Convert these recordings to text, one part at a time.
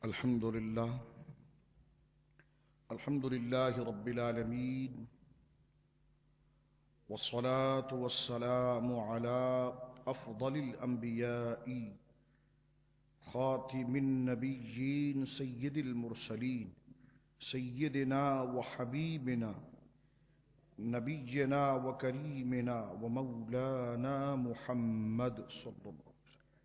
الحمد لله رب العالمين والصلاة والسلام على أفضل الأنبياء خاتم النبيين سيد المرسلين سيدنا وحبيبنا نبينا وكريمنا ومولانا محمد صلى الله عليه وسلم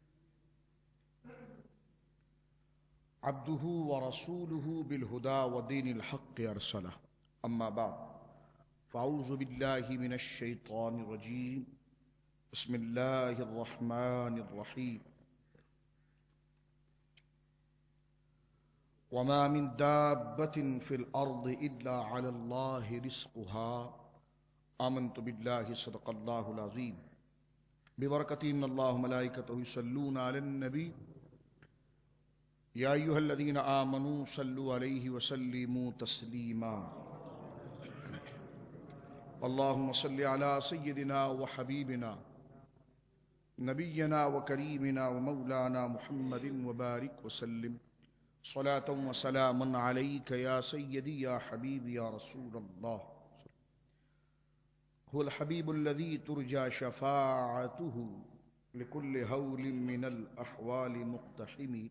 عبده ورسوله بالهدى ودين الحق أرسله أما بعد فأعوذ بالله من الشيطان الرجيم بسم الله الرحمن الرحيم وما من دابة في الأرض إلا على الله رزقها آمنت بالله صدق الله العظيم ببركة إن الله ملائكته يصلون على النبي يا أيها الذين آمنوا صلوا عليه وسلموا تسليما اللهم صل على سيدنا وحبيبنا نبينا وكريمنا ومولانا محمد وبارك وسلم صلاة وسلاما عليك يا سيدي يا حبيبي يا رسول الله هو الحبيب الذي ترجى شفاعته لكل هول من الأحوال مقتحم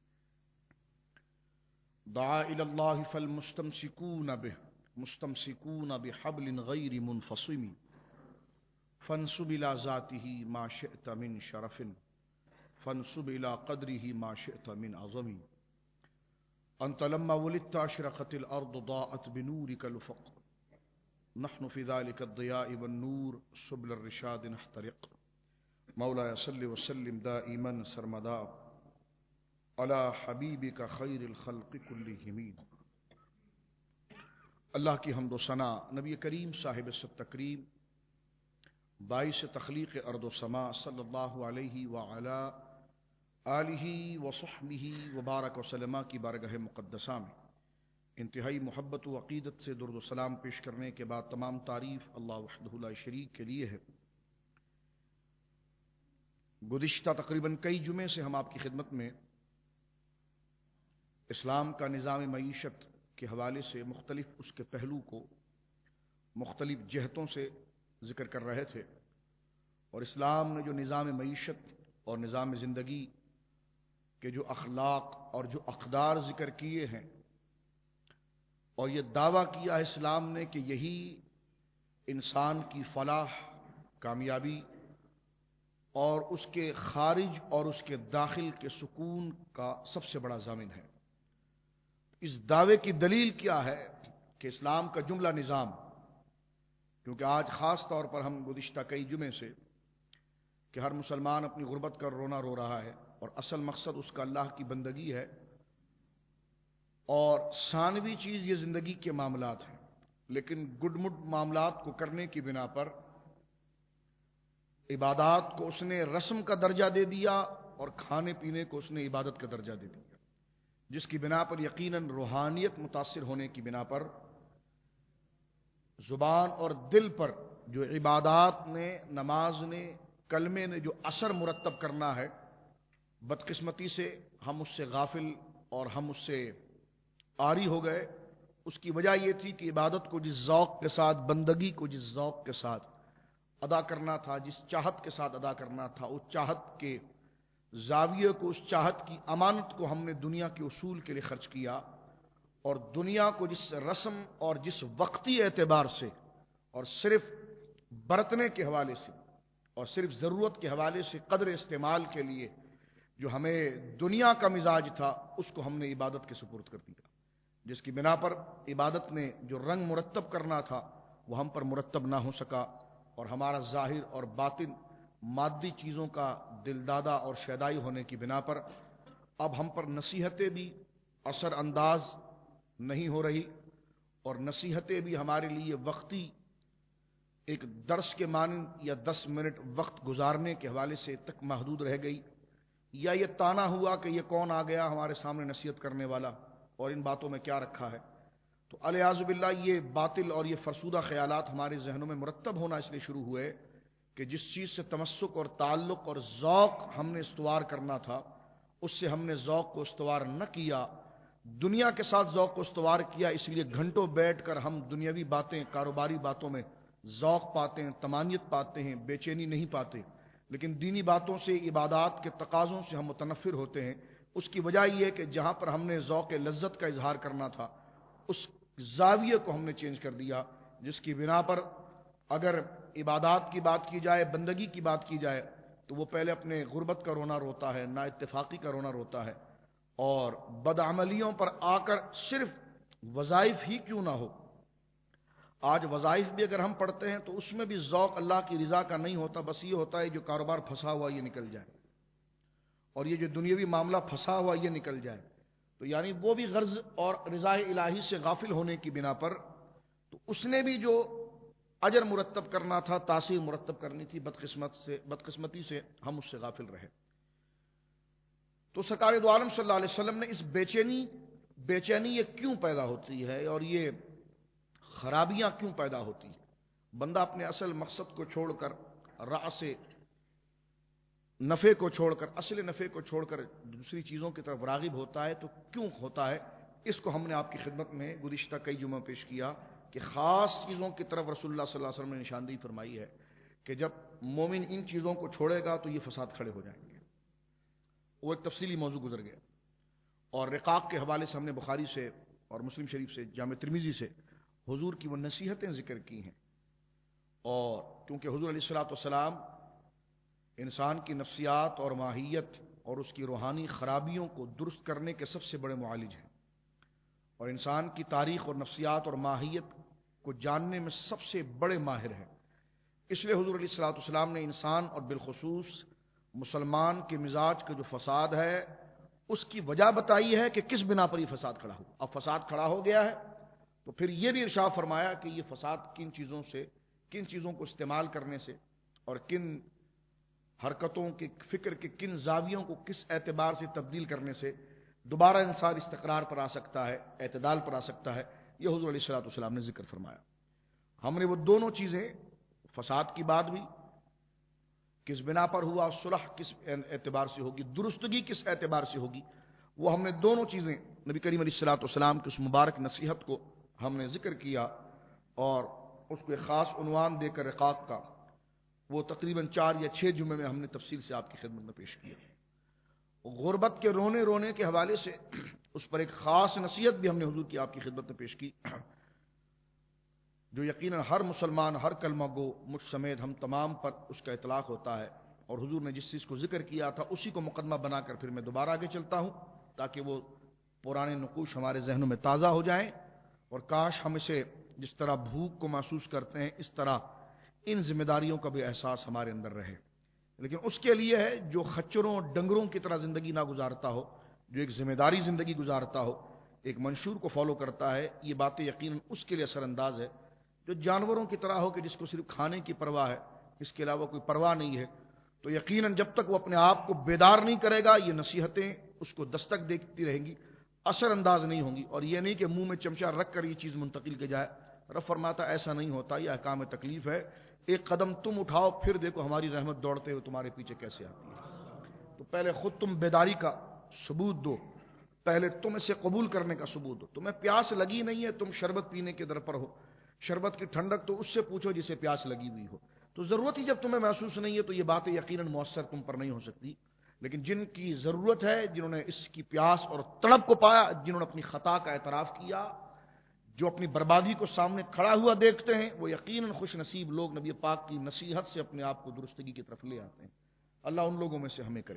دعا إلى الله فالمستمسكون به مستمسكون بحبل غير منفصم فانسب إلى ذاته ما شئت من شرف فانسب إلى قدره ما شئت من عظم أنت لما ولدت أشرقت الأرض ضاءت بنورك الأفق نحن في ذلك الضياء والنور سبل الرشاد نحترق مولاي صل وسلم دائما سرمدا علی حبیبک خیر الخلق کلہم اللہ کی حمد و ثنا نبی کریم صاحب التکریم باعث تخلیق ارض و سما صلی اللہ علیہ وعلی آلہ وصحبہ وبارک وسلم کی بارگاہ مقدسہ میں انتہائی محبت و عقیدت سے درود و سلام پیش کرنے کے بعد تمام تعریف اللہ وحدہ لا شریک کے لیے ہے۔ گزشتہ تقریباً کئی جمعے سے ہم آپ کی خدمت میں اسلام کا نظام معیشت کے حوالے سے مختلف اس کے پہلو کو مختلف جہتوں سے ذکر کر رہے تھے، اور اسلام نے جو نظام معیشت اور نظام زندگی کے جو اخلاق اور جو اقدار ذکر کیے ہیں، اور یہ دعویٰ کیا ہے اسلام نے کہ یہی انسان کی فلاح، کامیابی اور اس کے خارج اور اس کے داخل کے سکون کا سب سے بڑا ضامن ہے۔ اس دعوے کی دلیل کیا ہے کہ اسلام کا جملہ نظام، کیونکہ آج خاص طور پر ہم گزشتہ کئی جمعے سے کہ ہر مسلمان اپنی غربت کا رونا رو رہا ہے، اور اصل مقصد اس کا اللہ کی بندگی ہے، اور ثانوی چیز یہ زندگی کے معاملات ہیں، لیکن گڈ مڈ معاملات کو کرنے کی بنا پر عبادات کو اس نے رسم کا درجہ دے دیا اور کھانے پینے کو اس نے عبادت کا درجہ دے دیا، جس کی بنا پر یقیناً روحانیت متاثر ہونے کی بنا پر زبان اور دل پر جو عبادات نے، نماز نے، کلمے نے جو اثر مرتب کرنا ہے، بدقسمتی سے ہم اس سے غافل اور ہم اس سے عاری ہو گئے۔ اس کی وجہ یہ تھی کہ عبادت کو جس ذوق کے ساتھ، بندگی کو جس ذوق کے ساتھ ادا کرنا تھا، جس چاہت کے ساتھ ادا کرنا تھا، اس چاہت کے زاویے کو، اس چاہت کی امانت کو ہم نے دنیا کے اصول کے لیے خرچ کیا، اور دنیا کو جس رسم اور جس وقتی اعتبار سے اور صرف برتنے کے حوالے سے اور صرف ضرورت کے حوالے سے قدر استعمال کے لیے جو ہمیں دنیا کا مزاج تھا، اس کو ہم نے عبادت کے سپرد کر دیا، جس کی بنا پر عبادت نے جو رنگ مرتب کرنا تھا وہ ہم پر مرتب نہ ہو سکا، اور ہمارا ظاہر اور باطن مادی چیزوں کا دلدادہ اور شیدائی ہونے کی بنا پر اب ہم پر نصیحتیں بھی اثر انداز نہیں ہو رہی، اور نصیحتیں بھی ہمارے لیے وقتی ایک درس کے مانند یا 10 منٹ وقت گزارنے کے حوالے سے تک محدود رہ گئی، یا یہ تانا ہوا کہ یہ کون آ گیا ہمارے سامنے نصیحت کرنے والا اور ان باتوں میں کیا رکھا ہے۔ تو الیاذ باللہ یہ باطل اور یہ فرسودہ خیالات ہمارے ذہنوں میں مرتب ہونا اس لیے شروع ہوئے کہ جس چیز سے تمسک اور تعلق اور ذوق ہم نے استوار کرنا تھا اس سے ہم نے ذوق کو استوار نہ کیا، دنیا کے ساتھ ذوق کو استوار کیا، اس لیے گھنٹوں بیٹھ کر ہم دنیاوی باتیں، کاروباری باتوں میں ذوق پاتے ہیں، طمانیت پاتے ہیں، بے چینی نہیں پاتے، لیکن دینی باتوں سے، عبادات کے تقاضوں سے ہم متنفر ہوتے ہیں۔ اس کی وجہ یہ ہے کہ جہاں پر ہم نے ذوق لذت کا اظہار کرنا تھا، اس زاویے کو ہم نے چینج کر دیا، جس کی بنا پر اگر عبادات کی بات کی جائے، بندگی کی بات کی جائے، تو وہ پہلے اپنے غربت کا رونا روتا ہے، نا اتفاقی کا رونا روتا ہے، اور بدعملیوں پر آ کر صرف وظائف ہی کیوں نہ ہو، آج وظائف بھی اگر ہم پڑھتے ہیں تو اس میں بھی ذوق اللہ کی رضا کا نہیں ہوتا، بس یہ ہوتا ہے جو کاروبار پھنسا ہوا یہ نکل جائے، اور یہ جو دنیاوی معاملہ پھنسا ہوا یہ نکل جائے، تو یعنی وہ بھی غرض اور رضا الہی سے غافل ہونے کی بنا پر، تو اس نے بھی جو اجر مرتب کرنا تھا، تاثیر مرتب کرنی تھی، بدقسمتی سے ہم اس سے غافل رہے۔ تو سرکار دو عالم صلی اللہ علیہ وسلم نے اس بے چینی یہ کیوں پیدا ہوتی ہے اور یہ خرابیاں کیوں پیدا ہوتی ہیں؟ بندہ اپنے اصل مقصد کو چھوڑ کر، رأس نفع کو چھوڑ کر، اصل نفع کو چھوڑ کر دوسری چیزوں کی طرف راغب ہوتا ہے، تو کیوں ہوتا ہے؟ اس کو ہم نے آپ کی خدمت میں گزشتہ کئی جمعوں پیش کیا کہ خاص چیزوں کی طرف رسول اللہ صلی اللہ علیہ وسلم نے نشاندہی فرمائی ہے کہ جب مومن ان چیزوں کو چھوڑے گا تو یہ فساد کھڑے ہو جائیں گے۔ وہ ایک تفصیلی موضوع گزر گیا، اور رقاق کے حوالے سے ہم نے بخاری سے اور مسلم شریف سے، جامع ترمذی سے حضور کی وہ نصیحتیں ذکر کی ہیں، اور کیونکہ حضور علیہ الصلوۃ والسلام انسان کی نفسیات اور ماہیت اور اس کی روحانی خرابیوں کو درست کرنے کے سب سے بڑے معالج ہیں، اور انسان کی تاریخ اور نفسیات اور ماہیت کو جاننے میں سب سے بڑے ماہر ہیں۔ اس لیے حضور علیہ الصلوۃ والسلام نے انسان اور بالخصوص مسلمان کے مزاج کا جو فساد ہے اس کی وجہ بتائی ہے کہ کس بنا پر یہ فساد کھڑا ہو۔ اب فساد کھڑا ہو گیا ہے تو پھر یہ بھی ارشاد فرمایا کہ یہ فساد کن چیزوں کو استعمال کرنے سے اور کن حرکتوں کے فکر کے کن زاویوں کو کس اعتبار سے تبدیل کرنے سے دوبارہ انسان استقرار پر آ سکتا ہے، اعتدال پر آ سکتا ہے، یہ حضور علیہ الصلوۃ والسلام نے ذکر فرمایا۔ ہم نے وہ دونوں چیزیں، فساد کی بات بھی کس بنا پر ہوا، صلح کس اعتبار سے ہوگی، درستگی کس اعتبار سے ہوگی، وہ ہم نے دونوں چیزیں نبی کریم علیہ الصلوۃ والسلام کی اس مبارک نصیحت کو ہم نے ذکر کیا، اور اس کو ایک خاص عنوان دے کر رقاق کا وہ تقریباً 4 یا 6 جمعے میں ہم نے تفصیل سے آپ کی خدمت میں پیش کیا۔ غربت کے رونے کے حوالے سے اس پر ایک خاص نصیحت بھی ہم نے حضور کی آپ کی خدمت میں پیش کی، جو یقیناً ہر مسلمان، ہر کلمہ گو، مجھ سمیت ہم تمام پر اس کا اطلاق ہوتا ہے، اور حضور نے جس چیز کو ذکر کیا تھا اسی کو مقدمہ بنا کر پھر میں دوبارہ آگے چلتا ہوں تاکہ وہ پرانے نقوش ہمارے ذہنوں میں تازہ ہو جائیں، اور کاش ہم اسے جس طرح بھوک کو محسوس کرتے ہیں اس طرح ان ذمہ داریوں کا بھی احساس ہمارے اندر رہے۔ لیکن اس کے لیے ہے جو خچروں ڈنگروں کی طرح زندگی نہ گزارتا ہو، جو ایک ذمہ داری زندگی گزارتا ہو، ایک منشور کو فالو کرتا ہے، یہ باتیں یقیناً اس کے لیے اثر انداز ہے جو جانوروں کی طرح ہو کہ جس کو صرف کھانے کی پرواہ ہے، اس کے علاوہ کوئی پرواہ نہیں ہے۔ تو یقیناً جب تک وہ اپنے آپ کو بیدار نہیں کرے گا یہ نصیحتیں اس کو دستک دیتی رہیں گی، اثر انداز نہیں ہوں گی، اور یہ نہیں کہ منہ میں چمچہ رکھ کر یہ چیز منتقل کی جائے۔ رب فرماتا ایسا نہیں ہوتا، یہ احکام تکلیف ہے، ایک قدم تم اٹھاؤ پھر دیکھو ہماری رحمت دوڑتے ہوئے تمہارے پیچھے کیسے آتی ہے۔ تو پہلے خود تم بیداری کا ثبوت دو، پہلے تم اسے قبول کرنے کا ثبوت دو۔ تمہیں پیاس لگی نہیں ہے، تم شربت پینے کے در پر ہو، شربت کی ٹھنڈک تو اس سے پوچھو جسے پیاس لگی ہوئی ہو۔ تو ضرورت ہی جب تمہیں محسوس نہیں ہے تو یہ باتیں یقیناً مؤثر تم پر نہیں ہو سکتی، لیکن جن کی ضرورت ہے، جنہوں نے اس کی پیاس اور تڑپ کو پایا، جنہوں نے اپنی خطا کا اعتراف کیا، جو اپنی بربادی کو سامنے کھڑا ہوا دیکھتے ہیں، وہ یقیناً خوش نصیب لوگ نبی پاک کی نصیحت سے اپنے آپ کو درستگی کی طرف لے آتے ہیں۔ اللہ ان لوگوں میں سے ہمیں کرے۔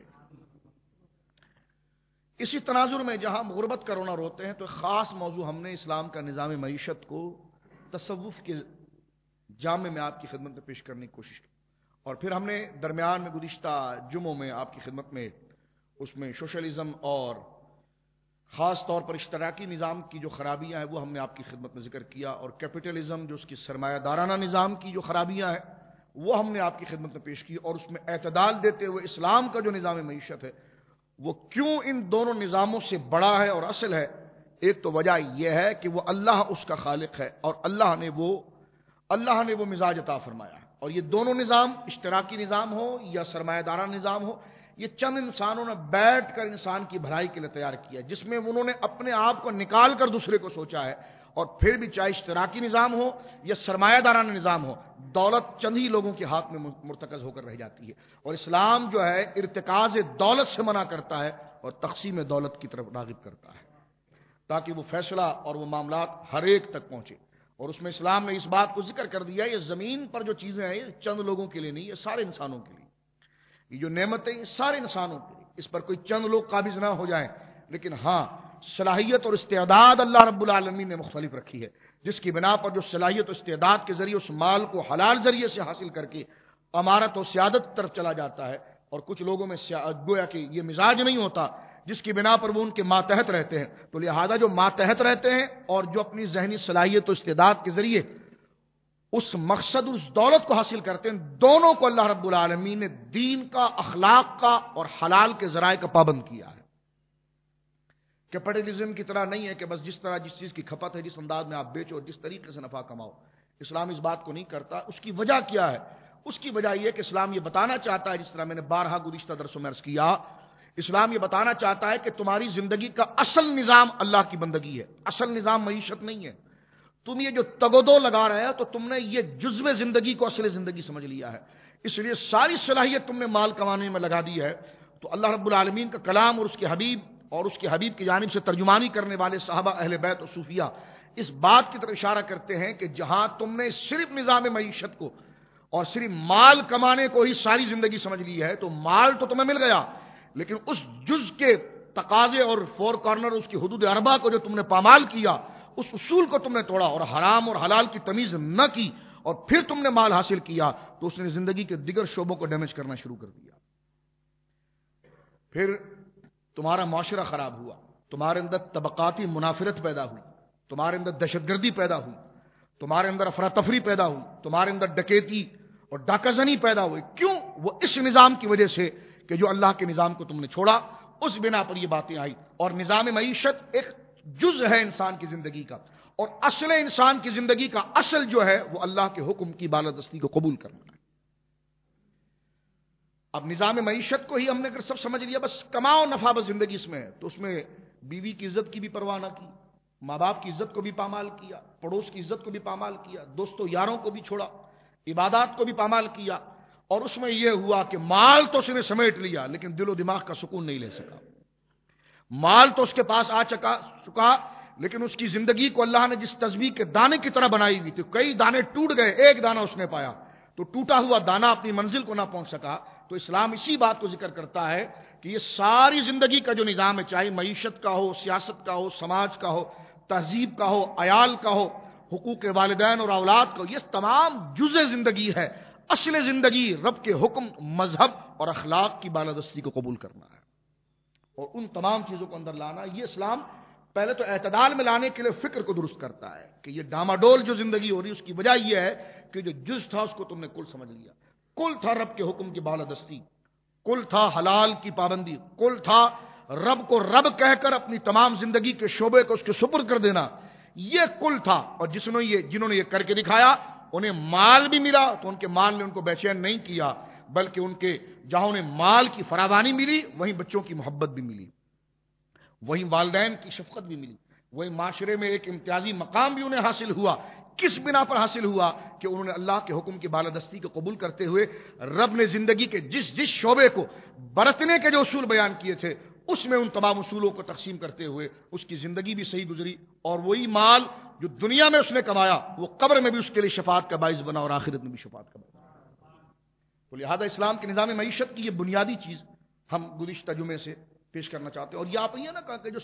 اسی تناظر میں جہاں ہم غربت کا رونا روتے ہیں تو ایک خاص موضوع ہم نے اسلام کا نظام معیشت کو تصوف کے جامع میں آپ کی خدمت میں پیش کرنے کی کوشش کی، اور پھر ہم نے درمیان میں گزشتہ جمعوں میں آپ کی خدمت میں اس میں سوشلزم اور خاص طور پر اشتراکی نظام کی جو خرابیاں ہیں وہ ہم نے آپ کی خدمت میں ذکر کیا، اور کیپٹلزم جو اس کی سرمایہ دارانہ نظام کی جو خرابیاں ہیں وہ ہم نے آپ کی خدمت میں پیش کی، اور اس میں اعتدال دیتے ہوئے اسلام کا جو نظام معیشت ہے وہ کیوں ان دونوں نظاموں سے بڑا ہے اور اصل ہے۔ ایک تو وجہ یہ ہے کہ وہ اللہ اس کا خالق ہے، اور اللہ نے وہ مزاج عطا فرمایا ہے، اور یہ دونوں نظام، اشتراکی نظام ہو یا سرمایہ دارانہ نظام ہو، یہ چند انسانوں نے بیٹھ کر انسان کی بھلائی کے لیے تیار کیا، جس میں انہوں نے اپنے آپ کو نکال کر دوسرے کو سوچا ہے، اور پھر بھی چاہے اشتراکی نظام ہو یا سرمایہ دارانہ نظام ہو، دولت چند ہی لوگوں کے ہاتھ میں مرتکز ہو کر رہ جاتی ہے، اور اسلام جو ہے ارتکاز دولت سے منع کرتا ہے اور تقسیم دولت کی طرف راغب کرتا ہے، تاکہ وہ فیصلہ اور وہ معاملات ہر ایک تک پہنچے۔ اور اس میں اسلام نے اس بات کو ذکر کر دیا، یہ زمین پر جو چیزیں ہیں یہ چند لوگوں کے لیے نہیں، یہ سارے انسانوں کے لیے، یہ جو نعمتیں یہ سارے انسانوں کے لیے، اس پر کوئی چند لوگ قابض نہ ہو جائیں، لیکن ہاں صلاحیت اور استعداد اللہ رب العالمین نے مختلف رکھی ہے، جس کی بنا پر جو صلاحیت و استعداد کے ذریعے اس مال کو حلال ذریعے سے حاصل کر کے امارت و سیادت طرف چلا جاتا ہے، اور کچھ لوگوں میں گویا کہ یہ مزاج نہیں ہوتا جس کی بنا پر وہ ان کے ماتحت رہتے ہیں، تو لہذا جو ماتحت رہتے ہیں اور جو اپنی ذہنی صلاحیت و استعداد کے ذریعے اس مقصد اس دولت کو حاصل کرتے ہیں، دونوں کو اللہ رب العالمین نے دین کا، اخلاق کا اور حلال کے ذرائع کا پابند کیا ہے۔ کیپٹلزم کی طرح نہیں ہے کہ بس جس طرح جس چیز کی کھپت ہے جس انداز میں آپ بیچو، جس طریقے سے نفع کماؤ، اسلام اس بات کو نہیں کرتا۔ اس کی وجہ کیا ہے؟ اس کی وجہ یہ کہ اسلام یہ بتانا چاہتا ہے، جس طرح میں نے بارہا گزشتہ درسوں میں عرض کیا، اسلام یہ بتانا چاہتا ہے کہ تمہاری زندگی کا اصل نظام اللہ کی بندگی ہے، اصل نظام معیشت نہیں ہے۔ تم یہ جو تگودو لگا رہے ہو تو تم نے یہ جزو زندگی کو اصل زندگی سمجھ لیا ہے، اس لیے ساری صلاحیت تم نے مال کمانے میں لگا دی ہے۔ تو اللہ رب العالمین کا کلام اور اس کے حبیب کی جانب سے ترجمانی کرنے والے صحابہ، اہل بیت اور صوفیہ اس بات کی طرف اشارہ کرتے ہیں کہ جہاں تم نے صرف نظام معیشت کو اور صرف مال کمانے کو ہی ساری زندگی سمجھ لی ہے، تو مال تو تمہیں مل گیا، لیکن اس جز کے تقاضے اور فور کارنر، اس کی حدود اربعہ کو جو تم نے پامال کیا، اس اصول کو تم نے توڑا اور حرام اور حلال کی تمیز نہ کی، اور پھر تم نے مال حاصل کیا، تو اس نے زندگی کے دیگر شعبوں کو ڈیمیج کرنا شروع کر دیا۔ پھر تمہارا معاشرہ خراب ہوا، تمہارے اندر طبقاتی منافرت پیدا ہوئی، تمہارے اندر دہشت گردی پیدا ہوئی، تمہارے اندر افراتفری پیدا ہوئی، تمہارے اندر ڈکیتی اور ڈاکہ زنی پیدا ہوئی۔ کیوں؟ وہ اس نظام کی وجہ سے کہ جو اللہ کے نظام کو تم نے چھوڑا، اس بنا پر یہ باتیں آئی۔ اور نظام معیشت ایک جز ہے انسان کی زندگی کا، اور اصل انسان کی زندگی کا اصل جو ہے وہ اللہ کے حکم کی بالادستی کو قبول کرنا ہے۔ اب نظام معیشت کو ہی ہم نے اگر سب سمجھ لیا، بس کماؤ نفع بس زندگی اس میں ہے، تو اس میں بیوی کی عزت کی بھی پرواہ نہ کی، ماں باپ کی عزت کو بھی پامال کیا، پڑوس کی عزت کو بھی پامال کیا، دوستوں یاروں کو بھی چھوڑا، عبادات کو بھی پامال کیا، اور اس میں یہ ہوا کہ مال تو اس نے سمیٹ لیا لیکن دل و دماغ کا سکون نہیں لے سکا۔ مال تو اس کے پاس آ چکا لیکن اس کی زندگی کو اللہ نے جس تسبیح کے دانے کی طرح بنائی ہوئی تھی، کئی دانے ٹوٹ گئے، ایک دانہ اس نے پایا، تو ٹوٹا ہوا دانہ اپنی منزل کو نہ پہنچ سکا۔ تو اسلام اسی بات کو ذکر کرتا ہے کہ یہ ساری زندگی کا جو نظام ہے، چاہے معیشت کا ہو، سیاست کا ہو، سماج کا ہو، تہذیب کا ہو، عیال کا ہو، حقوق والدین اور اولاد کا ہو، یہ تمام جزء زندگی ہے۔ اصل زندگی رب کے حکم، مذہب اور اخلاق کی بالادستی کو قبول کرنا ہے، اور ان تمام چیزوں کو اندر لانا۔ یہ اسلام پہلے تو اعتدال میں لانے کے لیے فکر کو درست کرتا ہے کہ یہ ڈاماڈول جو زندگی ہو رہی ہے اس کی وجہ یہ ہے کہ جو جز تھا اس کو تم نے کل سمجھ لیا۔ کل تھا رب کے حکم کی بالادستی، کل تھا حلال کی پابندی، کل تھا رب کو رب کہہ کر اپنی تمام زندگی کے شعبے کو اس کے سپرد کر دینا، یہ کل تھا۔ اور جنہوں نے یہ کر کے دکھایا انہیں مال بھی ملا، تو ان کے مال نے ان کو بے چین نہیں کیا، بلکہ ان کے جہاں انہیں مال کی فراوانی ملی وہیں بچوں کی محبت بھی ملی، وہیں والدین کی شفقت بھی ملی، وہیں معاشرے میں ایک امتیازی مقام بھی انہیں حاصل ہوا۔ کس بنا پر حاصل ہوا؟ کہ انہوں نے اللہ کے حکم کی بالادستی کو قبول کرتے ہوئے رب نے زندگی کے جس شعبے کو برتنے کے جو اصول بیان کیے تھے اس میں ان تمام اصولوں کو تقسیم کرتے ہوئے اس کی زندگی بھی صحیح گزری، اور وہی مال جو دنیا میں اس نے کمایا وہ قبر میں بھی اس کے لیے شفاعت کا باعث بنا اور آخرت میں بھی شفاعت کا باعث بنا۔ تو لہذا اسلام کے نظام معیشت کی یہ بنیادی چیز ہم گزشتہ جمعے سے پیش کرنا چاہتے ہیں۔ اور یہاں پہ یہ نہ کہا کہ جو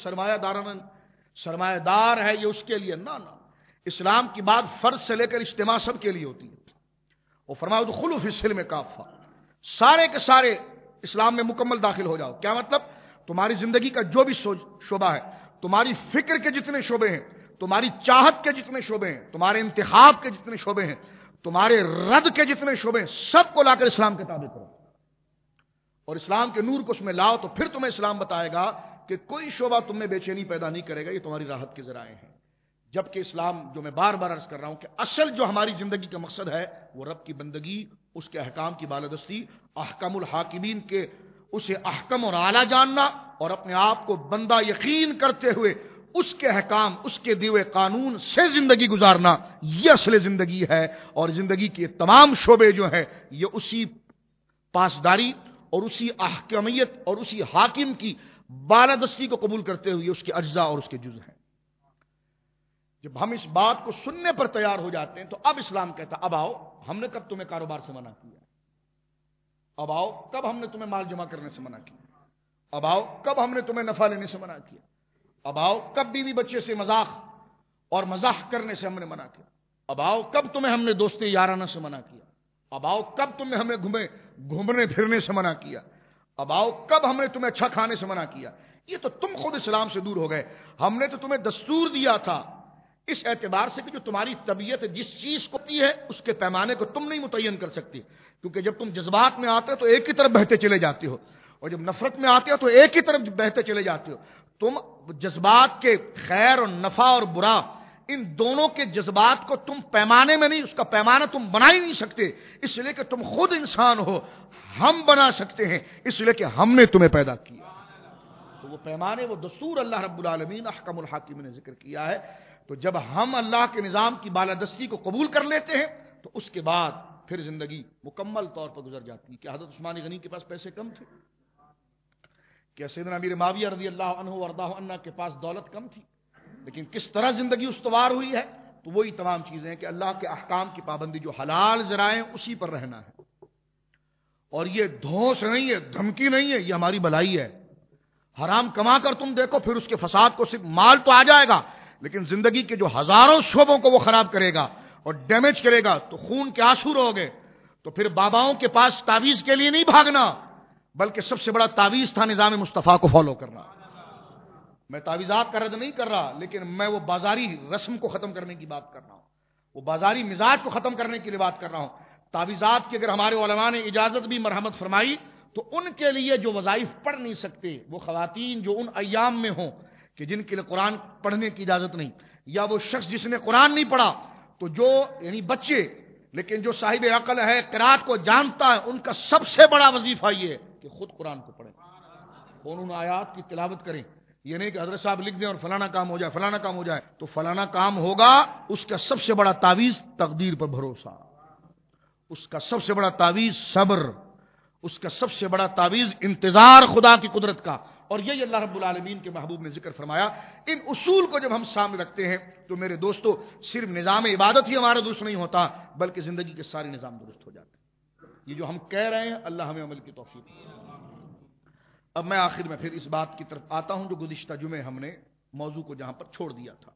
سرمایہ دار ہے یہ اس کے لیے، نہ اسلام کی بات فرض سے لے کر اجتماع سب کے لیے ہوتی ہے۔ اور فرمایا ادخلوا فی السلم کافہ، سارے کے سارے اسلام میں مکمل داخل ہو جاؤ۔ کیا مطلب؟ تمہاری زندگی کا جو بھی شعبہ ہے، تمہاری فکر کے جتنے شعبے ہیں، تمہاری چاہت کے جتنے شعبے ہیں، تمہارے انتخاب کے جتنے شعبے ہیں، تمہارے رد کے جتنے شعبے ہیں، سب کو لا کر اسلام کے تابع کرو، اور اسلام کے نور کو اس میں لاؤ، تو پھر تمہیں اسلام بتائے گا کہ کوئی شعبہ تم میں بے چینی پیدا نہیں کرے گا، یہ تمہاری راحت کے ذرائع ہیں۔ جبکہ اسلام، جو میں بار بار عرض کر رہا ہوں کہ اصل جو ہماری زندگی کا مقصد ہے وہ رب کی بندگی، اس کے احکام کی بالادستی، احکام الحاکمین کے اسے احکم اور اعلیٰ جاننا اور اپنے آپ کو بندہ یقین کرتے ہوئے اس کے احکام، اس کے دیوے قانون سے زندگی گزارنا، یہ اصل زندگی ہے. اور زندگی کے تمام شعبے جو ہیں یہ اسی پاسداری اور اسی احکامیت اور اسی حاکم کی بالادستی کو قبول کرتے ہوئے اس کے اجزاء اور اس کے جز ہیں. جب ہم اس بات کو سننے پر تیار ہو جاتے ہیں تو اب اسلام کہتا اب آؤ، ہم نے کب تمہیں کاروبار سے منع کیا؟ اب آؤ، کب ہم نے تمہیں مال جمع کرنے سے منع کیا؟ اب آؤ، کب ہم نے تمہیں نفع لینے سے منع کیا؟ اب آؤ، کب بیوی بچے سے مذاق اور مزاح کرنے سے ہم نے منع کیا؟ اب آؤ، کب تمہیں ہم نے دوستی یارانہ سے منع کیا؟ اب آؤ، کب تم نے ہمیں گھومنے پھرنے سے منع کیا؟ اب آؤ، کب ہم نے تمہیں اچھا کھانے سے منع کیا؟ یہ تو تم خود اسلام سے دور ہو گئے. ہم نے تو تمہیں دستور دیا تھا اس اعتبار سے کہ جو تمہاری طبیعت جس چیز کو ہوتی ہے اس کے پیمانے کو تم نہیں متعین کر سکتی، کیونکہ جب تم جذبات میں آتے ہو تو ایک ہی طرف بہتے چلے جاتے ہو، اور جب نفرت میں آتے ہو تو ایک ہی طرف بہتے چلے جاتے ہو. تم جذبات کے خیر اور نفع اور برا، ان دونوں کے جذبات کو تم پیمانے میں نہیں، اس کا پیمانہ تم بنا ہی نہیں سکتے، اس لیے کہ تم خود انسان ہو. ہم بنا سکتے ہیں اس لیے کہ ہم نے تمہیں پیدا کیا. تو وہ پیمانے، وہ دستور اللہ رب العالمین احکم الحاکم نے ذکر کیا ہے. تو جب ہم اللہ کے نظام کی بالادستی کو قبول کر لیتے ہیں تو اس کے بعد پھر زندگی مکمل طور پر گزر جاتی ہے. کہ حضرت عثمان غنی کے پاس پیسے کم تھے؟ کیا سیدنا امیر معاویہ رضی اللہ عنہ وارضاہ عنہ کے پاس دولت کم تھی؟ لیکن کس طرح زندگی استوار ہوئی ہے؟ تو وہی تمام چیزیں ہیں کہ اللہ کے احکام کی پابندی، جو حلال ذرائع اسی پر رہنا ہے. اور یہ دھوس نہیں ہے، دھمکی نہیں ہے، یہ ہماری بلائی ہے. حرام کما کر تم دیکھو، پھر اس کے فساد کو صرف مال تو آ جائے گا، لیکن زندگی کے جو ہزاروں شعبوں کو وہ خراب کرے گا اور ڈیمیج کرے گا تو خون کے آنسو رو گے. تو پھر باباؤں کے پاس تعویذ کے لیے نہیں بھاگنا، بلکہ سب سے بڑا تعویذ تھا نظام مصطفیٰ کو فالو کرنا. میں تعویذات کا رد نہیں کر رہا، لیکن میں وہ بازاری رسم کو ختم کرنے کی بات کر رہا ہوں، وہ بازاری مزاج کو ختم کرنے کی بات کر رہا ہوں. تعویذات کی اگر ہمارے علماء نے اجازت بھی، مرحمت فرمائی، تو ان کے لیے جو وظائف پڑھ نہیں سکتے، وہ خواتین جو ان ایام میں ہوں کہ جن کے لیے قرآن پڑھنے کی اجازت نہیں، یا وہ شخص جس نے قرآن نہیں پڑھا، تو جو یعنی بچے، لیکن جو صاحب عقل ہے، قرات کو جانتا ہے، ان کا سب سے بڑا وظیفہ یہ ہے کہ خود قرآن کو پڑھیں، قانون آیات کی تلاوت کریں. یہ نہیں کہ حضرت صاحب لکھ دیں اور فلانا کام ہو جائے، فلانا کام ہو جائے. تو فلانا کام ہوگا، اس کا سب سے بڑا تعویذ تقدیر پر بھروسہ، اس کا سب سے بڑا تعویذ صبر، اس کا سب سے بڑا تعویذ انتظار خدا کی قدرت کا. اور یہی اللہ رب العالمین کے محبوب نے ذکر فرمایا. ان اصول کو جب ہم سامنے رکھتے ہیں تو میرے دوستو، صرف نظام عبادت ہی ہمارا درست نہیں ہوتا، بلکہ زندگی کے سارے نظام درست ہو جاتے ہیں. یہ جو ہم کہہ رہے ہیں، اللہ ہمیں عمل کی توفیق دے. اب میں آخر میں پھر اس بات کی طرف آتا ہوں جو گزشتہ جمعے ہم نے موضوع کو جہاں پر چھوڑ دیا تھا.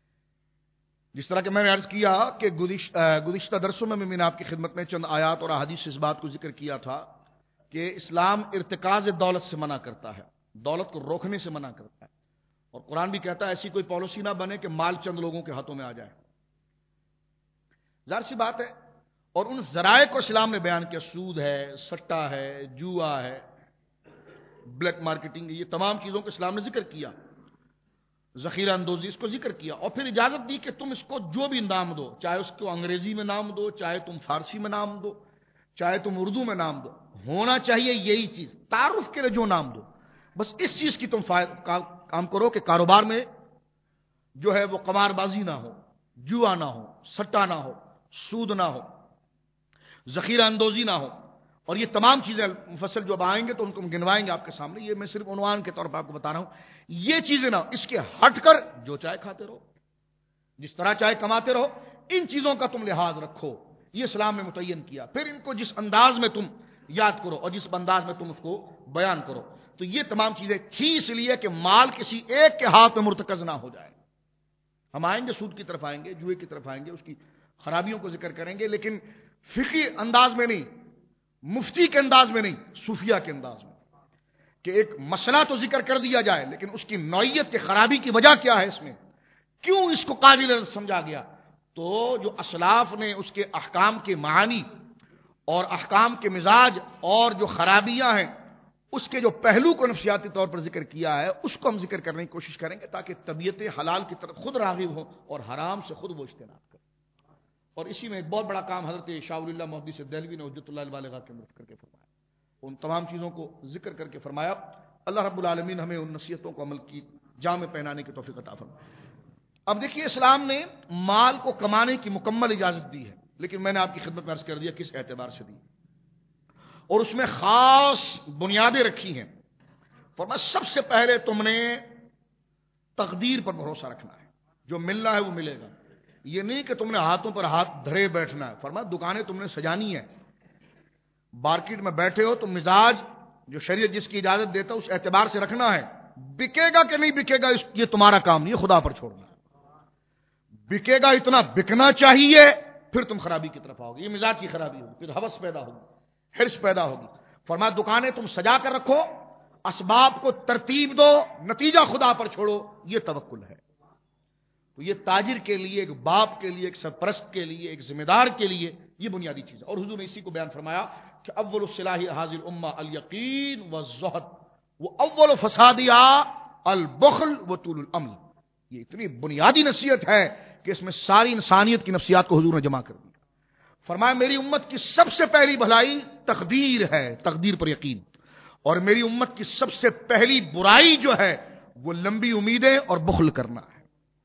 جس طرح کہ میں نے عرض کیا کہ گزشتہ درسوں میں میں نے آپ کی خدمت میں چند آیات اور احادیث سے اس بات کو ذکر کیا تھا کہ اسلام ارتکاز دولت سے منع کرتا ہے، دولت کو روکنے سے منع کرتا ہے. اور قرآن بھی کہتا ہے ایسی کوئی پالیسی نہ بنے کہ مال چند لوگوں کے ہاتھوں میں آ جائے. ظاہر سی بات ہے. اور ان ذرائع کو اسلام نے بیان کیا، سود ہے، سٹا ہے، جوا ہے، بلیک مارکیٹنگ، یہ تمام چیزوں کو اسلام نے ذکر کیا. ذخیرہ اندوزی، اس کو ذکر کیا، اور پھر اجازت دی کہ تم اس کو جو بھی نام دو، چاہے اس کو انگریزی میں نام دو، چاہے تم فارسی میں نام دو، چاہے تم اردو میں نام دو، ہونا چاہیے یہی چیز، تعارف کے لیے جو نام دو، بس اس چیز کی تم کام کرو کہ کاروبار میں جو ہے وہ قمار بازی نہ ہو، جوا نہ ہو، سٹا نہ ہو، سود نہ ہو، ذخیرہ اندوزی نہ ہو. اور یہ تمام چیزیں مفصل جو اب آئیں گے تو ان کو ہم گنوائیں گے آپ کے سامنے. یہ میں صرف عنوان کے طور پر آپ کو بتا رہا ہوں. یہ چیزیں نہ، اس کے ہٹ کر جو چاہے کھاتے رہو، جس طرح چاہے کماتے رہو، ان چیزوں کا تم لحاظ رکھو. یہ اسلام نے متعین کیا. پھر ان کو جس انداز میں تم یاد کرو اور جس انداز میں تم اس کو بیان کرو. تو یہ تمام چیزیں تھی اس لیے کہ مال کسی ایک کے ہاتھ میں مرتکز نہ ہو جائے. ہم آئیں گے سود کی طرف، آئیں گے جوئے کی طرف، آئیں گے اس کی خرابیوں کو ذکر کریں گے، لیکن فقہی انداز میں نہیں، مفتی کے انداز میں نہیں، صوفیہ کے انداز میں، کہ ایک مسئلہ تو ذکر کر دیا جائے لیکن اس کی نوعیت کے خرابی کی وجہ کیا ہے، اس میں کیوں اس کو قابل سمجھا گیا. تو جو اسلاف نے اس کے احکام کے معانی اور احکام کے مزاج اور جو خرابیاں ہیں اس کے جو پہلو کو نفسیاتی طور پر ذکر کیا ہے، اس کو ہم ذکر کرنے کی کوشش کریں گے تاکہ طبیعت حلال کی طرف خود راغب ہو اور حرام سے خود وہ اجتناب کریں. اور اسی میں ایک بہت بڑا کام حضرت شاہ ولی اللہ محدث دہلوی نے حجت اللہ البالغہ کے اندر کر کے فرمایا. ان تمام چیزوں کو ذکر کر کے فرمایا. اللہ رب العالمین ہمیں ان نصیحتوں کو عمل کی جامع پہنانے کی توفیق عطا فرمائے. اب دیکھیے اسلام نے مال کو کمانے کی مکمل اجازت دی ہے، لیکن میں نے آپ کی خدمت میں عرض کر دیا کس اعتبار سے دی، اور اس میں خاص بنیادیں رکھی ہیں. فرمایا سب سے پہلے تم نے تقدیر پر بھروسہ رکھنا ہے، جو ملنا ہے وہ ملے گا. یہ نہیں کہ تم نے ہاتھوں پر ہاتھ دھرے بیٹھنا ہے. فرمایا دکانیں تم نے سجانی ہے، مارکیٹ میں بیٹھے ہو تو مزاج جو شریعت جس کی اجازت دیتا ہے اس اعتبار سے رکھنا ہے. بکے گا کہ نہیں بکے گا یہ تمہارا کام نہیں، خدا پر چھوڑنا. بکے گا اتنا بکنا چاہیے، پھر تم خرابی کی طرف آؤ گے. یہ مزاج کی خرابی ہوگی، پھر ہوس پیدا ہوگی، حرص پیدا ہوگی. فرمایا دکانیں تم سجا کر رکھو، اسباب کو ترتیب دو، نتیجہ خدا پر چھوڑو. یہ توکل ہے. تو یہ تاجر کے لیے، ایک باپ کے لیے، ایک سرپرست کے لیے، ایک ذمہ دار کے لیے یہ بنیادی چیز ہے. اور حضور نے اسی کو بیان فرمایا کہ اول الصلاح حاضر الامہ الیقین والزہد واول فسادها البخل وطول الامل. یہ اتنی بنیادی نصیحت ہے کہ اس میں ساری انسانیت کی نفسیات کو حضور نے جمع کر دیا. فرمایا میری امت کی سب سے پہلی بھلائی تقدیر ہے، تقدیر پر یقین. اور میری امت کی سب سے پہلی برائی جو ہے وہ لمبی امیدیں اور بخل کرنا ہے.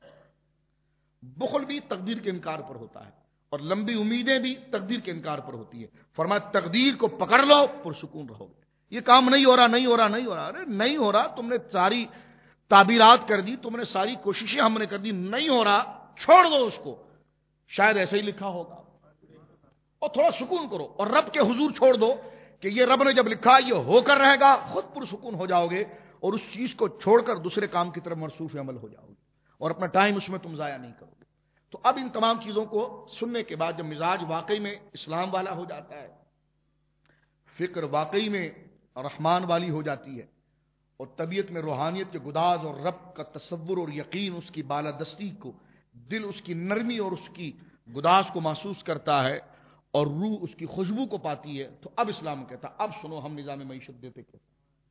بخل بھی تقدیر کے انکار پر ہوتا ہے، اور لمبی امیدیں بھی تقدیر کے انکار پر ہوتی ہے. فرمایا تقدیر کو پکڑ لو، پرسکون رہو گے. یہ کام نہیں ہو رہا، نہیں ہو رہا، نہیں ہو رہا. ارے نہیں ہو رہا، تم نے ساری تعبیرات کر دی، تم نے ساری کوششیں ہم نے کر دی، نہیں ہو رہا، چھوڑ دو اس کو. شاید ایسے ہی لکھا ہوگا، اور تھوڑا سکون کرو اور رب کے حضور چھوڑ دو کہ یہ رب نے جب لکھا یہ ہو کر رہے گا. خود پرسکون ہو جاؤ گے اور اس چیز کو چھوڑ کر دوسرے کام کی طرف مصروف عمل ہو جاؤ گے، اور اپنا ٹائم اس میں تم ضائع نہیں کرو گے. تو اب ان تمام چیزوں کو سننے کے بعد جب مزاج واقعی میں اسلام والا ہو جاتا ہے، فکر واقعی میں رحمان والی ہو جاتی ہے، اور طبیعت میں روحانیت کے گداز اور رب کا تصور اور یقین، اس کی بالادستی کو، دل اس کی نرمی اور اس کی گداز کو محسوس کرتا ہے، اور روح اس کی خوشبو کو پاتی ہے، تو اب اسلام کہتا اب سنو ہم نظام معیشت دیتے کیسے.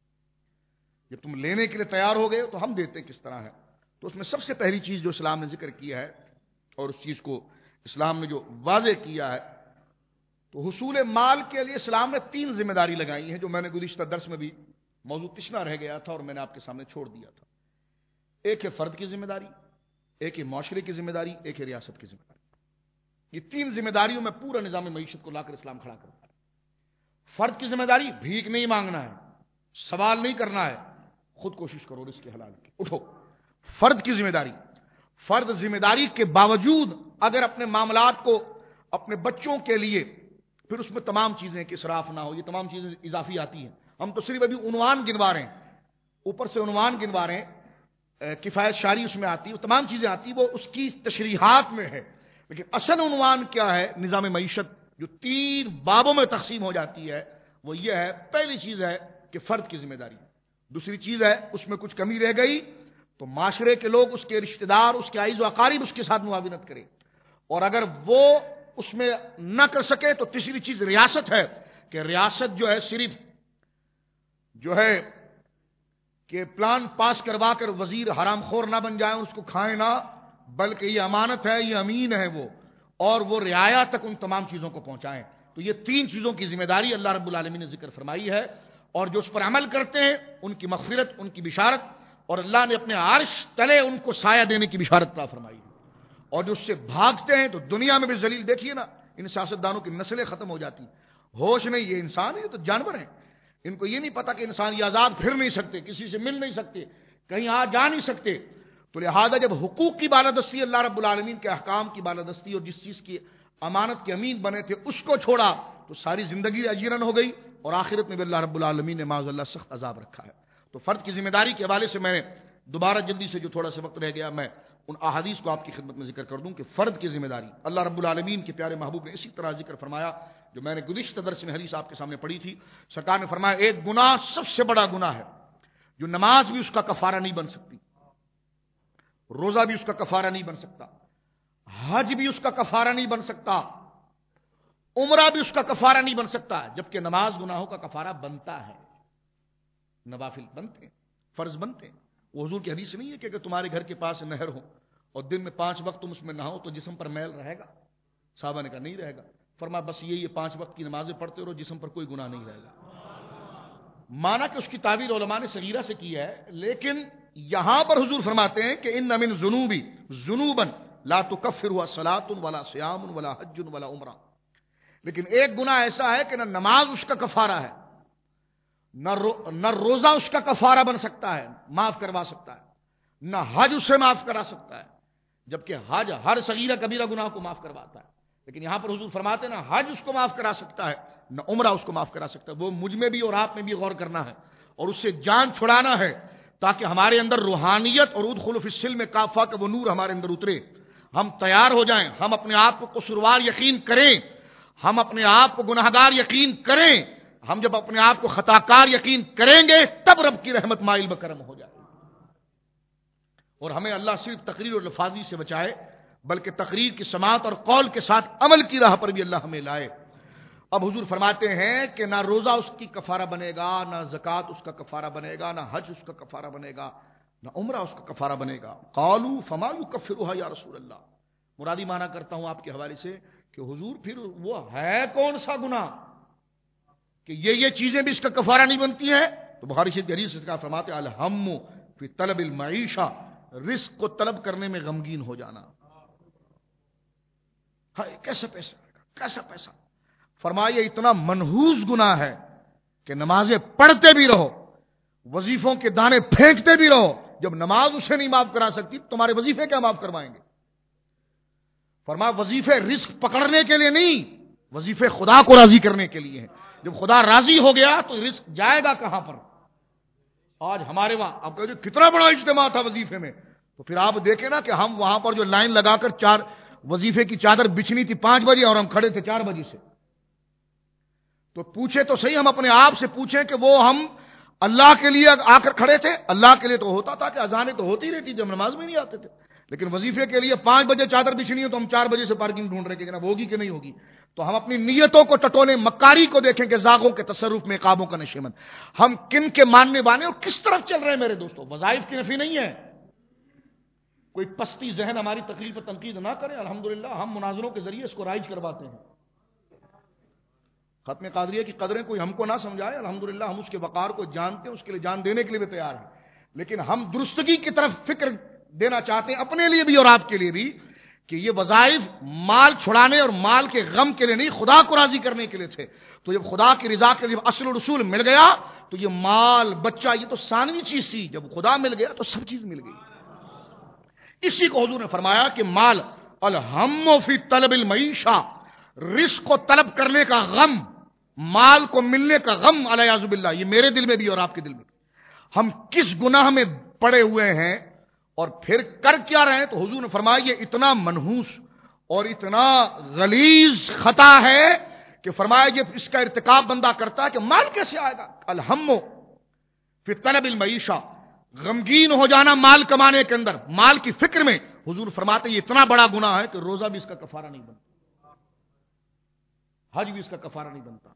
جب تم لینے کے لیے تیار ہو گئے تو ہم دیتے کس طرح ہے. تو اس میں سب سے پہلی چیز جو اسلام نے ذکر کیا ہے، اور اس چیز کو اسلام نے جو واضح کیا ہے، تو حصول مال کے لیے اسلام نے 3 ذمہ داری لگائی ہیں، جو میں نے گزشتہ درس میں بھی موضوع تشنا رہ گیا تھا اور میں نے آپ کے سامنے چھوڑ دیا تھا. ایک ہے فرد کی ذمہ داری، ایک ہے معاشرے کی ذمہ داری، ایک ہے ریاست کی ذمہ داری. یہ 3 ذمہ داریوں میں پورا نظام معیشت کو لا کر اسلام کھڑا کرتا ہے. فرد کی ذمہ داری، بھیک نہیں مانگنا ہے، سوال نہیں کرنا ہے، خود کوشش کرو رزق کے حلال کی، اٹھو. فرد کی ذمہ داری. فرد ذمہ داری کے باوجود اگر اپنے معاملات کو اپنے بچوں کے لیے، پھر اس میں تمام چیزیں کہ اسراف نہ ہو، یہ تمام چیزیں اضافی آتی ہیں. ہم تو صرف ابھی عنوان گنوا رہے ہیں، اوپر سے عنوان گنوا رہے ہیں، کفایت شاری اس میں آتی ہے، وہ تمام چیزیں آتی ہیں، وہ اس کی تشریحات میں ہے. لیکن اصل عنوان کیا ہے؟ نظام معیشت جو 3 بابوں میں تقسیم ہو جاتی ہے، وہ یہ ہے. پہلی چیز ہے کہ فرد کی ذمہ داری. دوسری چیز ہے اس میں کچھ کمی رہ گئی تو معاشرے کے لوگ، اس کے رشتہ دار، اس کے عائز و اقارب اس کے ساتھ معاونت کرے. اور اگر وہ اس میں نہ کر سکے تو تیسری چیز ریاست ہے، کہ ریاست جو ہے صرف جو ہے کہ پلان پاس کروا کر وزیر حرام خور نہ بن جائیں، اس کو کھائیں نہ، بلکہ یہ امانت ہے، یہ امین ہے وہ، اور وہ رعایا تک ان تمام چیزوں کو پہنچائیں. تو یہ 3 چیزوں کی ذمہ داری اللہ رب العالمین نے ذکر فرمائی ہے، اور جو اس پر عمل کرتے ہیں ان کی مغفرت، ان کی بشارت، اور اللہ نے اپنے عرش تلے ان کو سایہ دینے کی بشارت عطا فرمائی ہے. اور جو اس سے بھاگتے ہیں تو دنیا میں بھی ذلیل. دیکھیے نا ان سیاستدانوں کی نسلیں ختم ہو جاتی، ہوش نہیں، یہ انسان ہے، یہ تو جانور ہیں. ان کو یہ نہیں پتا کہ انسان یہ آزاد پھر نہیں سکتے، کسی سے مل نہیں سکتے، کہیں آ جا نہیں سکتے. تو لہذا جب حقوق کی بالادستی، اللہ رب العالمین کے احکام کی بالادستی، اور جس چیز کی امانت کے امین بنے تھے اس کو چھوڑا تو ساری زندگی اجیرن ہو گئی، اور آخرت میں بھی اللہ رب العالمین نے معاذ اللہ سخت عذاب رکھا ہے. تو فرد کی ذمہ داری کے حوالے سے میں نے دوبارہ جلدی سے جو تھوڑا سا وقت رہ گیا، میں ان احادیث کو آپ کی خدمت میں ذکر کر دوں کہ فرد کی ذمہ داری اللہ رب العالمین کے پیارے محبوب نے اسی طرح ذکر فرمایا جو میں نے گزشتہ درس میں حدیث آپ کے سامنے پڑھی تھی. سرکار نے فرمایا ایک گناہ سب سے بڑا گناہ ہے جو نماز بھی اس کا کفارہ نہیں بن سکتی، روزہ بھی اس کا کفارہ نہیں بن سکتا، حج بھی اس کا کفارہ نہیں بن سکتا، عمرہ بھی اس کا کفارہ نہیں بن سکتا، جبکہ نماز گناہوں کا کفارہ بنتا ہے. نوافل بنتے ہیں، فرض بنتے ہیں. وہ حضور کی حدیث نہیں ہے کہ اگر تمہارے گھر کے پاس نہر ہو اور دن میں 5 وقت تم اس میں نہاؤ تو جسم پر میل رہے گا؟ صحابہ نے کہا نہیں رہے گا. فرمایا بس یہ 5 وقت کی نمازیں پڑھتے رہو، جسم پر کوئی گناہ نہیں رہے گا. مانا کہ اس کی تعبیر علماء نے صغیرہ سے کی ہے، لیکن یہاں پر حضور فرماتے ہیں کہ ان من ذنوبی ذنوبا لا تکفرها صلاۃ ولا صیام ولا حج ولا عمرہ، لیکن ایک گناہ ایسا ہے کہ نہ نماز اس کا کفارہ ہے، نہ روزہ اس کا کفارہ بن سکتا ہے، معاف کروا سکتا ہے، نہ حج اسے معاف کرا سکتا ہے، جبکہ حج ہر صغیرہ کبیرہ گناہ کو معاف کرواتا ہے، لیکن یہاں پر حضور فرماتے ہیں نہ حج اس کو معاف کرا سکتا ہے نہ عمرہ اس کو معاف کرا سکتا ہے۔ وہ مجھ میں بھی اور آپ میں بھی غور کرنا ہے اور اس سے جان چھڑانا ہے تاکہ ہمارے اندر روحانیت اور ادخلوا فی السلم کافہ کا وہ نور ہمارے اندر اترے، ہم تیار ہو جائیں، ہم اپنے آپ کو قصوروار یقین کریں، ہم اپنے آپ کو گناہگار یقین کریں۔ ہم جب اپنے آپ کو خطاکار یقین کریں گے تب رب کی رحمت مائل بکرم ہو جائے، اور ہمیں اللہ صرف تقریر اور لفاظی سے بچائے بلکہ تقریر کی سماعت اور قول کے ساتھ عمل کی راہ پر بھی اللہ ہمیں لائے۔ اب حضور فرماتے ہیں کہ نہ روزہ اس کی کفارہ بنے گا، نہ زکوٰۃ اس کا کفارہ بنے گا، نہ حج اس کا کفارہ بنے گا، نہ عمرہ اس کا کفارہ بنے گا۔ قالوا فما یکفرها یا رسول اللہ، مرادی معنی کرتا ہوں آپ کے حوالے سے کہ حضور پھر وہ ہے کون سا گناہ کہ یہ چیزیں بھی اس کا کفارہ نہیں بنتی ہیں؟ تو بخاری شریف کی حدیث سے فرماتے ہیں الہم فی طلب المعیشہ، رزق کو طلب کرنے میں غمگین ہو جانا۔ ہائے کیسا پیسہ آئے گا، کیسا پیسہ؟ فرمایا اتنا منحوس گناہ ہے کہ نمازیں پڑھتے بھی رہو، وظیفوں کے دانے پھینکتے بھی رہو، جب نماز اسے نہیں معاف کرا سکتی تمہارے وظیفے کیا معاف کروائیں گے؟ فرمایا وظیفے رزق پکڑنے کے لیے نہیں، وظیفے خدا کو راضی کرنے کے لیے ہیں۔ جب خدا راضی ہو گیا تو رزق جائے گا کہاں پر؟ آج ہمارے وہاں آپ کہتے کتنا بڑا اجتماع تھا وظیفے میں، تو پھر آپ دیکھیں نا کہ ہم وہاں پر جو لائن لگا کر چار وظیفے کی چادر بچھنی تھی 5 بجے اور ہم کھڑے تھے 4 بجے سے، تو پوچھے تو صحیح، ہم اپنے آپ سے پوچھیں کہ وہ ہم اللہ کے لیے آ کر کھڑے تھے؟ اللہ کے لیے تو ہوتا تھا کہ اذانیں تو ہوتی رہتی جب نماز میں نہیں آتے تھے، لیکن وظیفے کے لیے 5 بجے چادر بچھنی ہے تو ہم 4 بجے سے پارکنگ ڈھونڈ رہے کہ جناب ہوگی کہ نہیں ہوگی۔ تو ہم اپنی نیتوں کو ٹٹولیں، مکاری کو دیکھیں کہ زاغوں کے تصرف میں قابوں کا نشیمن، ہم کن کے ماننے بانے اور کس طرف چل رہے ہیں میرے دوستوں؟ وظائف کی نفی نہیں ہے، کوئی پستی ذہن ہماری تقریر پر تنقید نہ کرے، الحمدللہ ہم مناظروں کے ذریعے اس کو رائج کرواتے ہیں۔ ختم قادریہ کی قدریں کوئی ہم کو نہ سمجھائے، الحمدللہ ہم اس کے وقار کو جانتے ہیں، اس کے لیے جان دینے کے لیے بھی تیار ہیں، لیکن ہم درستگی کی طرف فکر دینا چاہتے ہیں اپنے لیے بھی اور آپ کے لیے بھی کہ یہ وظائف مال چھڑانے اور مال کے غم کے لیے نہیں، خدا کو راضی کرنے کے لیے تھے۔ تو جب خدا کی رضا کے لیے اصل و رسول مل گیا تو یہ مال بچہ یہ تو ثانوی چیز تھی، جب خدا مل گیا تو سب چیز مل گئی۔ اسی کو حضور نے فرمایا کہ مال الہم فی طلب المعیشہ، رزق کو طلب کرنے کا غم، مال کو ملنے کا غم، علیاذ باللہ، یہ میرے دل میں بھی اور آپ کے دل میں بھی۔ ہم کس گناہ میں پڑے ہوئے ہیں اور پھر کر کیا رہے ہیں؟ تو حضور نے فرمایا یہ اتنا منحوس اور اتنا غلیظ خطا ہے کہ فرمایا یہ اس کا ارتکاب بندہ کرتا ہے کہ مال کیسے آئے گا؟ الہم فی طلب المعیشہ، غمگین ہو جانا مال کمانے کے اندر، مال کی فکر میں۔ حضور فرماتے یہ اتنا بڑا گناہ ہے کہ روزہ بھی اس کا کفارہ نہیں بنتا، حج بھی اس کا کفارہ نہیں بنتا۔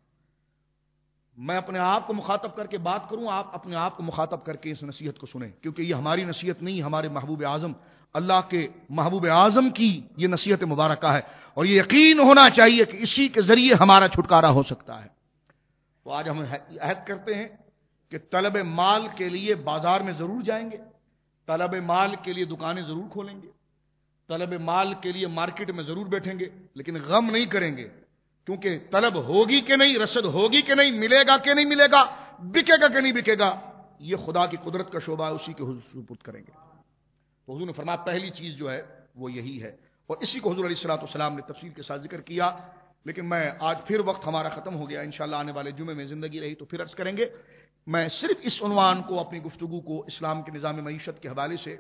میں اپنے آپ کو مخاطب کر کے بات کروں، آپ اپنے آپ کو مخاطب کر کے اس نصیحت کو سنیں، کیونکہ یہ ہماری نصیحت نہیں، ہمارے محبوب اعظم اللہ کے محبوب اعظم کی یہ نصیحت مبارکہ ہے، اور یہ یقین ہونا چاہیے کہ اسی کے ذریعے ہمارا چھٹکارا ہو سکتا ہے۔ تو آج ہم عہد کرتے ہیں کہ طلب مال کے لیے بازار میں ضرور جائیں گے، طلب مال کے لیے دکانیں ضرور کھولیں گے، طلب مال کے لیے مارکیٹ میں ضرور بیٹھیں گے، لیکن غم نہیں کریں گے، کیونکہ طلب ہوگی کہ نہیں، رسد ہوگی کہ نہیں، ملے گا کہ نہیں ملے گا، بکے گا کہ نہیں بکے گا، یہ خدا کی قدرت کا شعبہ ہے، اسی کے سپرد کریں گے۔ تو حضور نے فرمایا پہلی چیز جو ہے وہ یہی ہے، اور اسی کو حضور علیہ الصلوۃ والسلام نے تفصیل کے ساتھ ذکر کیا، لیکن میں آج پھر وقت ہمارا ختم ہو گیا، انشاءاللہ آنے والے جمعے میں زندگی رہی تو پھر عرض کریں گے۔ میں صرف اس عنوان کو اپنی گفتگو کو اسلام کے نظام معیشت کے حوالے سے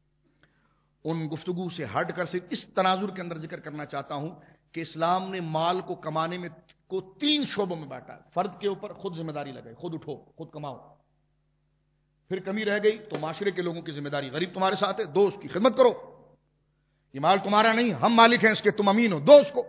ان گفتگو سے ہٹ کر صرف اس تناظر کے اندر ذکر کرنا چاہتا ہوں کہ اسلام نے مال کو کمانے میں کو 3 شعبوں میں بانٹا ہے۔ فرد کے اوپر خود ذمہ داری لگائے، خود اٹھو، خود کماؤ، پھر کمی رہ گئی تو معاشرے کے لوگوں کی ذمہ داری، غریب تمہارے ساتھ ہے دو اس کی خدمت کرو، یہ مال تمہارا نہیں، ہم مالک ہیں اس کے، تم امین ہو، دو اس کو،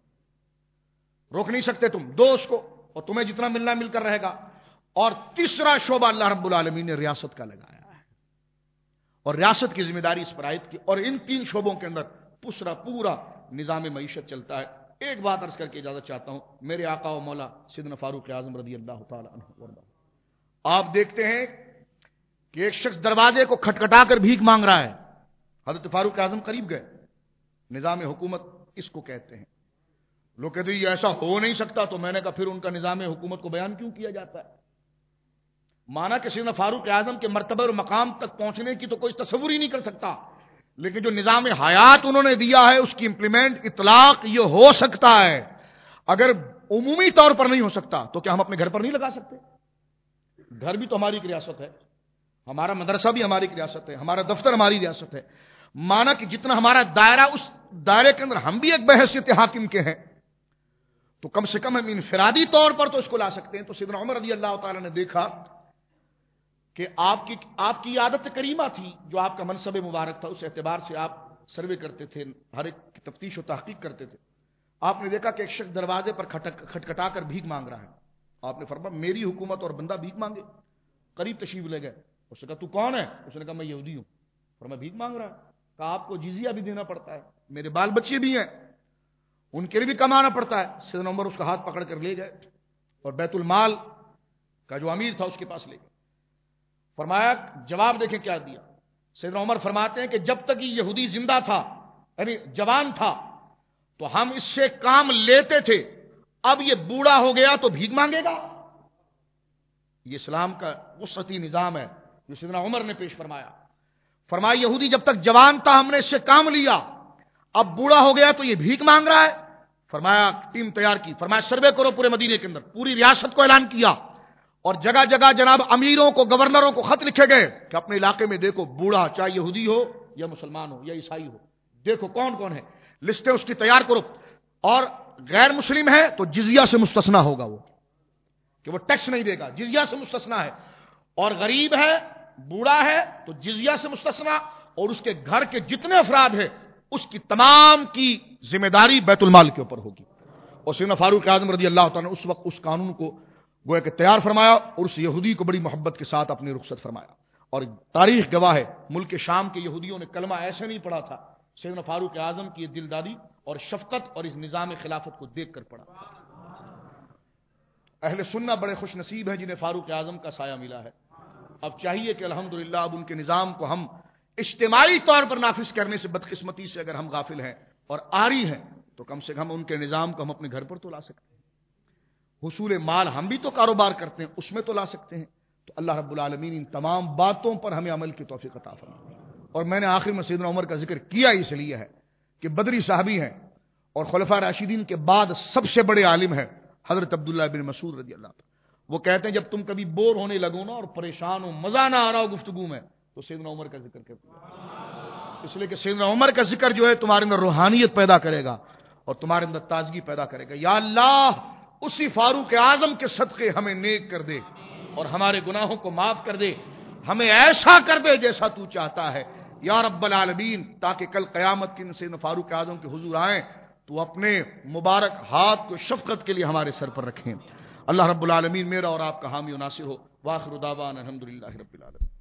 روک نہیں سکتے تم، دو اس کو، اور تمہیں جتنا ملنا مل کر رہے گا۔ اور تیسرا شعبہ اللہ رب العالمین نے ریاست کا لگایا ہے، اور ریاست کی ذمہ داری اس پر عائد کی، اور ان 3 شعبوں کے اندر پورا نظام معیشت چلتا ہے۔ ایک بات عرض کر کے اجازت چاہتا ہوں، میرے آقا و مولا سیدنا فاروق اعظم رضی اللہ تعالی عنہ وارضاہ، آپ دیکھتے ہیں کہ ایک شخص دروازے کو کھٹکھٹا کر بھیک مانگ رہا ہے. حضرت فاروق اعظم قریب گئے. نظام حکومت اس کو کہتے ہیں. لوگ کہتے ہیں یہ ایسا ہو نہیں سکتا. تو میں نے کہا پھر ان کا نظام حکومت کو بیان کیوں کیا جاتا ہے؟ مانا کہ سیدنا فاروق اعظم کے مرتبہ اور مقام تک پہنچنے کی تو کوئی تصور ہی نہیں کر سکتا، لیکن جو نظام حیات انہوں نے دیا ہے اس کی امپلیمنٹ اطلاق یہ ہو سکتا ہے. اگر عمومی طور پر نہیں ہو سکتا تو کیا ہم اپنے گھر پر نہیں لگا سکتے؟ گھر بھی تو ہماری ایک ریاست ہے، ہمارا مدرسہ بھی ہماری ایک ریاست ہے، ہمارا دفتر ہماری ریاست ہے. مانا کہ جتنا ہمارا دائرہ، اس دائرے کے اندر ہم بھی ایک بحیثیت حاکم کے ہیں، تو کم سے کم ہم انفرادی طور پر تو اس کو لا سکتے ہیں. تو سیدنا عمر رضی اللہ تعالی نے دیکھا کہ آپ کی عادت کریمہ تھی، جو آپ کا منصب مبارک تھا، اس اعتبار سے آپ سروے کرتے تھے، ہر ایک کی تفتیش و تحقیق کرتے تھے. آپ نے دیکھا کہ ایک شخص دروازے پر کھٹکھٹا کر بھیک مانگ رہا ہے. آپ نے فرمایا میری حکومت اور بندہ بھیک مانگے؟ قریب تشریف لے گئے. اس نے کہا تو کون ہے؟ اس نے کہا میں یہودی ہوں. فرمایا بھیک مانگ رہا ہے؟ کہا آپ کو جزیہ بھی دینا پڑتا ہے، میرے بال بچے بھی ہیں، ان کے لیے بھی کمانا پڑتا ہے. سیدنا عمر اس کا ہاتھ پکڑ کر لے گئے اور بیت المال کا جو امیر تھا اس کے پاس لے گئے. فرمایا جواب دیکھیں کیا دیا. سیدنا عمر فرماتے ہیں کہ جب تک یہ یہودی زندہ تھا، یعنی جوان تھا، تو ہم اس سے کام لیتے تھے. اب یہ بوڑھا ہو گیا تو بھیک مانگے گا؟ یہ اسلام کا وسطی نظام ہے جو سیدنا عمر نے پیش فرمایا. فرمایا یہودی جب تک جوان تھا ہم نے اس سے کام لیا، اب بوڑھا ہو گیا تو یہ بھیک مانگ رہا ہے. فرمایا ٹیم تیار کی. فرمایا سروے کرو پورے مدینے کے اندر. پوری ریاست کو اعلان کیا اور جگہ جگہ جناب امیروں کو، گورنروں کو خط لکھے گئے کہ اپنے علاقے میں دیکھو بوڑھا، چاہے یہودی ہو یا مسلمان ہو یا عیسائی ہو، دیکھو کون کون ہے، لسٹیں اس کی تیار کرو. اور غیر مسلم ہے تو جزیہ سے مستثنا ہوگا، وہ کہ وہ ٹیکس نہیں دے گا، جزیہ سے مستثنا ہے. اور غریب ہے، بوڑھا ہے تو جزیہ سے مستثنا، اور اس کے گھر کے جتنے افراد ہیں اس کی تمام کی ذمہ داری بیت المال کے اوپر ہوگی. اور سیدنا فاروق اعظم رضی اللہ تعالیٰ نے اس وقت اس قانون کو گویا کہ تیار فرمایا اور اس یہودی کو بڑی محبت کے ساتھ اپنی رخصت فرمایا. اور تاریخ گواہ ہے ملک شام کے یہودیوں نے کلمہ ایسے نہیں پڑھا تھا، سیدنا فاروق اعظم کی یہ دلدادی اور شفقت اور اس نظام خلافت کو دیکھ کر پڑھا. اہل سنہ بڑے خوش نصیب ہیں جنہیں فاروق اعظم کا سایہ ملا ہے. اب چاہیے کہ الحمدللہ اب ان کے نظام کو ہم اجتماعی طور پر نافذ کرنے سے بدقسمتی سے اگر ہم غافل ہیں اور آری ہیں تو کم سے کم ان کے نظام کو ہم اپنے گھر پر تو لا سکتے ہیں. حصول مال ہم بھی تو کاروبار کرتے ہیں، اس میں تو لا سکتے ہیں. تو اللہ رب العالمین ان تمام باتوں پر ہمیں عمل کی توفیق عطا فرمائے. اور میں نے آخر میں سیدنا عمر کا ذکر کیا اس لیے ہے کہ بدری صحابی ہیں اور خلفاء راشدین کے بعد سب سے بڑے عالم ہیں حضرت عبداللہ بن مسعود رضی اللہ عنہ. وہ کہتے ہیں جب تم کبھی بور ہونے لگو نا اور پریشان ہو، مزہ نہ آ رہا ہو گفتگو میں، تو سیدنا عمر کا ذکر کرتے ہیں. اس لیے کہ سیدنا عمر کا ذکر جو ہے تمہارے اندر روحانیت پیدا کرے گا اور تمہارے اندر تازگی پیدا کرے گا. یا اللہ اسی فاروق اعظم کے صدقے ہمیں نیک کر دے اور ہمارے گناہوں کو معاف کر دے، ہمیں ایسا کر دے جیسا تو چاہتا ہے یا رب العالمین، تاکہ کل قیامت کے دن سیدنا فاروق اعظم کے حضور آئیں تو اپنے مبارک ہاتھ کو شفقت کے لیے ہمارے سر پر رکھیں. اللہ رب العالمین میرا اور آپ کا حامی و ناصر ہو. واخر دعوانا الحمدللہ رب العالمین.